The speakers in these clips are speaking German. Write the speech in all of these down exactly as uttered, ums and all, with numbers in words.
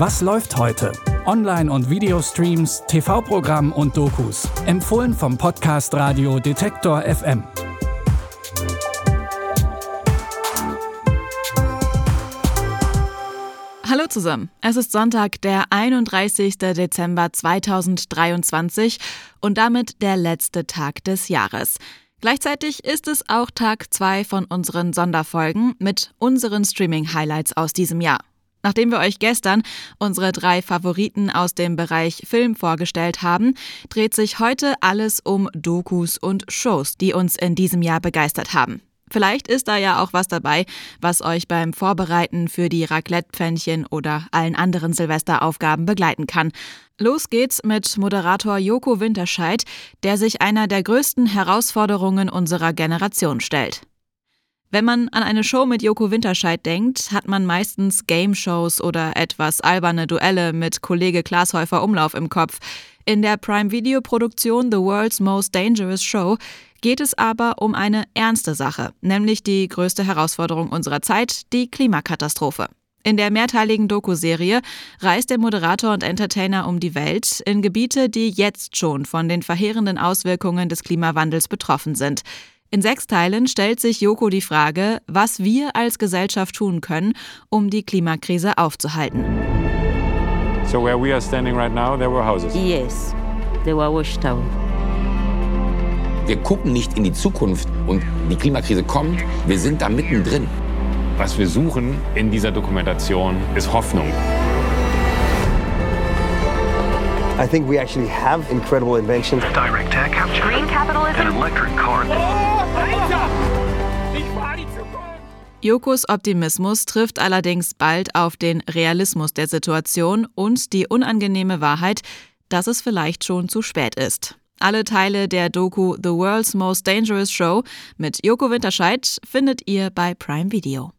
Was läuft heute? Online- und Videostreams, T V-Programm und Dokus. Empfohlen vom Podcast Radio Detektor F M. Hallo zusammen, es ist Sonntag, der einunddreißigster Dezember zweitausenddreiundzwanzig und damit der letzte Tag des Jahres. Gleichzeitig ist es auch Tag zwei von unseren Sonderfolgen mit unseren Streaming-Highlights aus diesem Jahr. Nachdem wir euch gestern unsere drei Favoriten aus dem Bereich Film vorgestellt haben, dreht sich heute alles um Dokus und Shows, die uns in diesem Jahr begeistert haben. Vielleicht ist da ja auch was dabei, was euch beim Vorbereiten für die Raclette-Pfännchen oder allen anderen Silvesteraufgaben begleiten kann. Los geht's mit Moderator Joko Winterscheidt, der sich einer der größten Herausforderungen unserer Generation stellt. Wenn man an eine Show mit Joko Winterscheidt denkt, hat man meistens Game-Shows oder etwas alberne Duelle mit Kollege Klaas Häufer Umlauf im Kopf. In der Prime-Video-Produktion The World's Most Dangerous Show geht es aber um eine ernste Sache, nämlich die größte Herausforderung unserer Zeit, die Klimakatastrophe. In der mehrteiligen Doku-Serie reist der Moderator und Entertainer um die Welt in Gebiete, die jetzt schon von den verheerenden Auswirkungen des Klimawandels betroffen sind. In sechs Teilen stellt sich Joko die Frage, was wir als Gesellschaft tun können, um die Klimakrise aufzuhalten. So where we are standing right now, there were houses. Yes, they were washed out. Wir gucken nicht in die Zukunft und die Klimakrise kommt, wir sind da mittendrin. Was wir suchen in dieser Dokumentation ist Hoffnung. I think we actually have incredible inventions. Direct air capture. Green capitalism. An electric car. Jokos Optimismus trifft allerdings bald auf den Realismus der Situation und die unangenehme Wahrheit, dass es vielleicht schon zu spät ist. Alle Teile der Doku The World's Most Dangerous Show mit Joko Winterscheidt findet ihr bei Prime Video.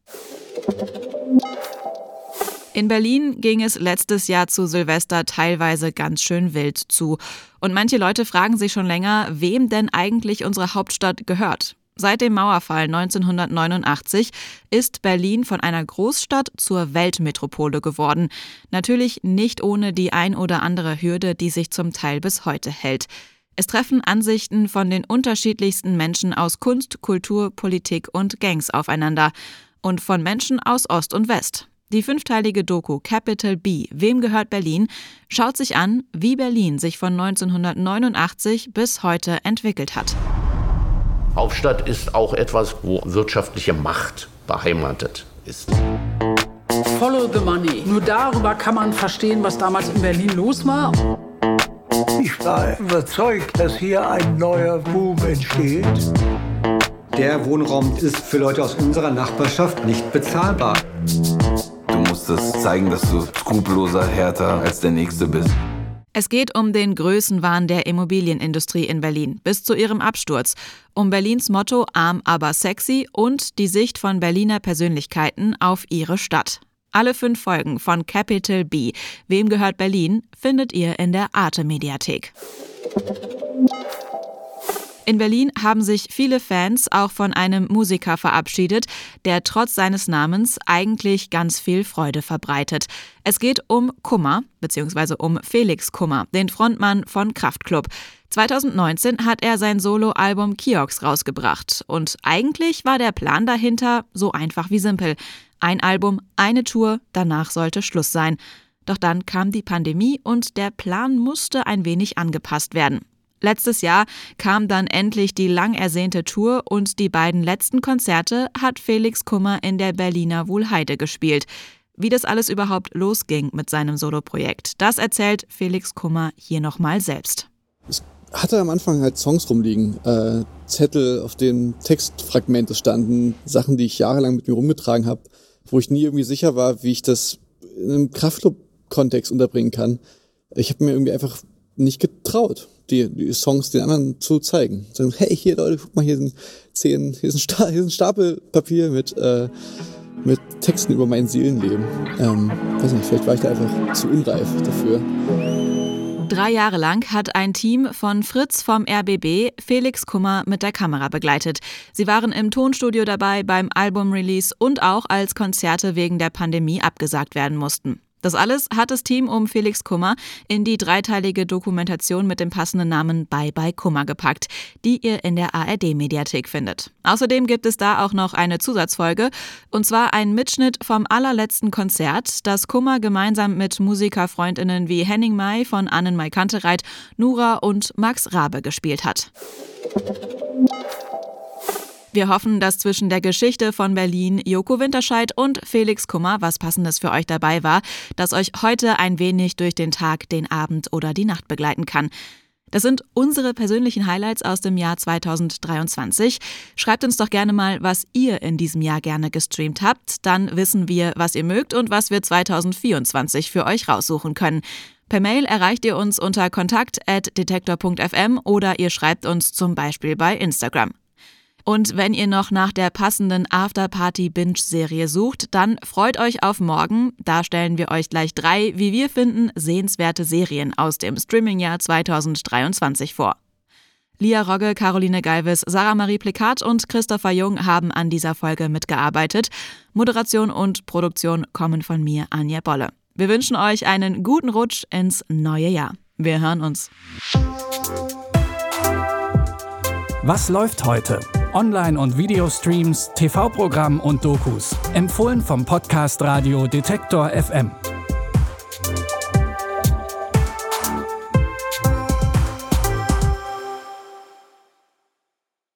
In Berlin ging es letztes Jahr zu Silvester teilweise ganz schön wild zu. Und manche Leute fragen sich schon länger, wem denn eigentlich unsere Hauptstadt gehört. Seit dem Mauerfall neunzehnhundertneunundachtzig ist Berlin von einer Großstadt zur Weltmetropole geworden. Natürlich nicht ohne die ein oder andere Hürde, die sich zum Teil bis heute hält. Es treffen Ansichten von den unterschiedlichsten Menschen aus Kunst, Kultur, Politik und Gangs aufeinander. Und von Menschen aus Ost und West. Die fünfteilige Doku Capital B, Wem gehört Berlin, schaut sich an, wie Berlin sich von neunzehnhundertneunundachtzig bis heute entwickelt hat. Hauptstadt ist auch etwas, wo wirtschaftliche Macht beheimatet ist. Follow the money. Nur darüber kann man verstehen, was damals in Berlin los war. Ich war überzeugt, dass hier ein neuer Boom entsteht. Der Wohnraum ist für Leute aus unserer Nachbarschaft nicht bezahlbar. Du musst es zeigen, dass du skrupelloser, härter als der Nächste bist. Es geht um den Größenwahn der Immobilienindustrie in Berlin bis zu ihrem Absturz, um Berlins Motto Arm aber sexy und die Sicht von Berliner Persönlichkeiten auf ihre Stadt. Alle fünf Folgen von Capital B, Wem gehört Berlin, findet ihr in der Arte-Mediathek. In Berlin haben sich viele Fans auch von einem Musiker verabschiedet, der trotz seines Namens eigentlich ganz viel Freude verbreitet. Es geht um Kummer, beziehungsweise um Felix Kummer, den Frontmann von Kraftklub. zweitausendneunzehn hat er sein Soloalbum Kiox rausgebracht. Und eigentlich war der Plan dahinter so einfach wie simpel. Ein Album, eine Tour, danach sollte Schluss sein. Doch dann kam die Pandemie und der Plan musste ein wenig angepasst werden. Letztes Jahr kam dann endlich die lang ersehnte Tour und die beiden letzten Konzerte hat Felix Kummer in der Berliner Wuhlheide gespielt. Wie das alles überhaupt losging mit seinem Soloprojekt, das erzählt Felix Kummer hier nochmal selbst. Ich hatte am Anfang halt Songs rumliegen, äh, Zettel, auf denen Textfragmente standen, Sachen, die ich jahrelang mit mir rumgetragen habe, wo ich nie irgendwie sicher war, wie ich das in einem Kraftclub-Kontext unterbringen kann. Ich habe mir irgendwie einfach nicht getraut, die, die Songs den anderen zu zeigen. Sagen, hey, hier Leute, guck mal, hier sind zehn, hier ist ein, Sta- hier ist ein Stapel Papier mit, äh, mit Texten über mein Seelenleben. Ähm, weiß nicht, vielleicht war ich da einfach zu unreif dafür. Drei Jahre lang hat ein Team von Fritz vom R B B Felix Kummer mit der Kamera begleitet. Sie waren im Tonstudio dabei beim Album-Release und auch als Konzerte wegen der Pandemie abgesagt werden mussten. Das alles hat das Team um Felix Kummer in die dreiteilige Dokumentation mit dem passenden Namen Bye Bye Kummer gepackt, die ihr in der A R D-Mediathek findet. Außerdem gibt es da auch noch eine Zusatzfolge, und zwar ein Mitschnitt vom allerletzten Konzert, das Kummer gemeinsam mit Musikerfreundinnen wie Henning May von Annenmai Kantereit, Nura und Max Rabe gespielt hat. Wir hoffen, dass zwischen der Geschichte von Berlin, Joko Winterscheid und Felix Kummer was Passendes für euch dabei war, das euch heute ein wenig durch den Tag, den Abend oder die Nacht begleiten kann. Das sind unsere persönlichen Highlights aus dem Jahr zweitausenddreiundzwanzig. Schreibt uns doch gerne mal, was ihr in diesem Jahr gerne gestreamt habt. Dann wissen wir, was ihr mögt und was wir zweitausendvierundzwanzig für euch raussuchen können. Per Mail erreicht ihr uns unter kontakt at detektor punkt f m oder ihr schreibt uns zum Beispiel bei Instagram. Und wenn ihr noch nach der passenden Afterparty-Binge-Serie sucht, dann freut euch auf morgen. Da stellen wir euch gleich drei, wie wir finden, sehenswerte Serien aus dem Streamingjahr zweitausenddreiundzwanzig vor. Lia Rogge, Caroline Galvis, Sarah Marie Plikat und Christopher Jung haben an dieser Folge mitgearbeitet. Moderation und Produktion kommen von mir, Anja Bolle. Wir wünschen euch einen guten Rutsch ins neue Jahr. Wir hören uns. Was läuft heute? Online- und Videostreams, T V-Programm und Dokus. Empfohlen vom Podcast Radio Detektor F M.